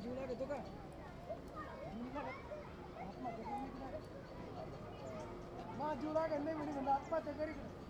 जीव लागतो का जीव लागत आत्महत्या नाही म्हणे म्हणजे आत्महत्या करी